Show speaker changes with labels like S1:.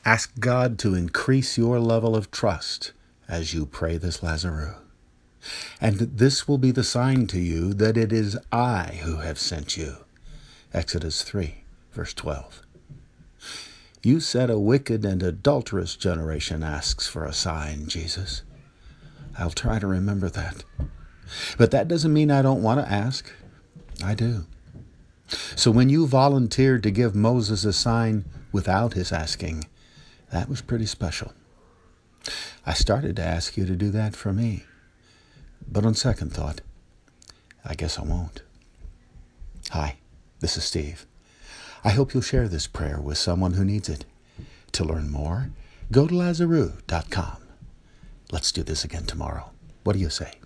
S1: Ask God to increase your level of trust as you pray this Lazarus. And this will be the sign to you that it is I who have sent you. Exodus 3, verse 12. You said a wicked and adulterous generation asks for a sign, Jesus. I'll try to remember that. But that doesn't mean I don't want to ask. I do. So when you volunteered to give Moses a sign without his asking, that was pretty special. I started to ask you to do that for me. But on second thought, I guess I won't. Hi, this is Steve. I hope you'll share this prayer with someone who needs it. To learn more, go to Lazarus.com. Let's do this again tomorrow. What do you say?